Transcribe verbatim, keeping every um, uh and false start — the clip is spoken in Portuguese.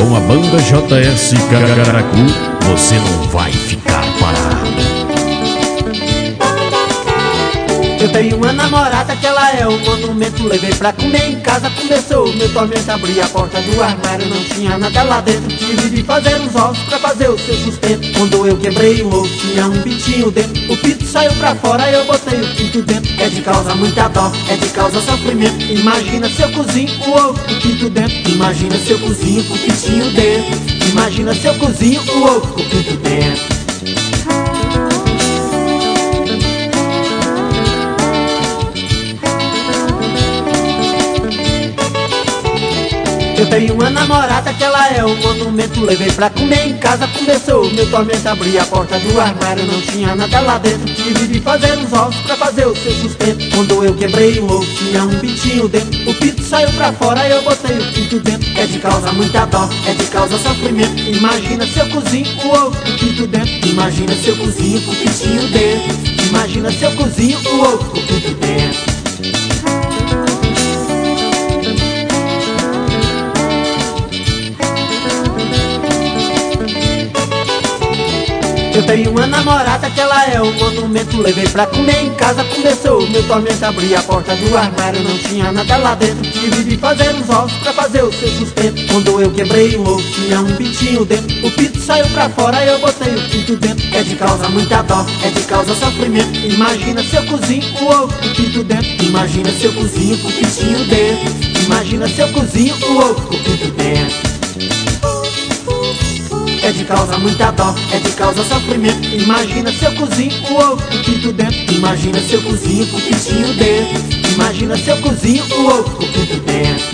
Com a banda J S Cacaracu, você não vai ficar parado. Eu tenho uma namorada que ela é um monumento. Levei pra comer em casa, começou o meu tormento. Abri a porta do armário, não tinha nada lá dentro. Tive de fazer uns ovos pra fazer o seu sustento. Quando eu quebrei o ovo, tinha um pintinho dentro. O pinto saiu pra fora e eu botei o pinto dentro. É de causa muita dó, é de causa sofrimento. Imagina se eu cozinho o ovo com o pinto dentro. Imagina se eu cozinho com o pintinho dentro. Imagina se eu cozinho o ovo com o pinto dentro. Eu tenho uma namorada que ela é um monumento. Levei pra comer em casa, começou o meu tormento. Abri a porta do armário, não tinha nada lá dentro. Tive de fazer uns ovos pra fazer o seu sustento. Quando eu quebrei o ovo, tinha um pintinho dentro. O pinto saiu pra fora e eu botei o pinto dentro. É de causa muita dó, é de causa sofrimento. Imagina se eu cozinho o ovo com o pinto dentro. Imagina se eu cozinho com o pintinho dentro. Imagina se eu cozinho o ovo com o pinto dentro. Eu tenho uma namorada que ela é um monumento. Levei pra comer em casa, começou o meu tormento. Abri a porta do armário, não tinha nada lá dentro. Tive de fazer uns ovos pra fazer o seu sustento. Quando eu quebrei o ovo, tinha um pintinho dentro. O pinto saiu pra fora e eu botei o pinto dentro. É de causa muita dó, é de causa sofrimento. Imagina se eu cozinho o ovo com o pinto dentro. Imagina se eu cozinho com o pintinho dentro. Imagina se eu cozinho o ovo com o pinto dentro. É de causa muita dó, é de causa sofrimento. Imagina se eu cozinho o ovo com o pinto dentro. Imagina se eu cozinho com o pintinho dentro. Imagina se eu cozinho o ovo com o pinto dentro.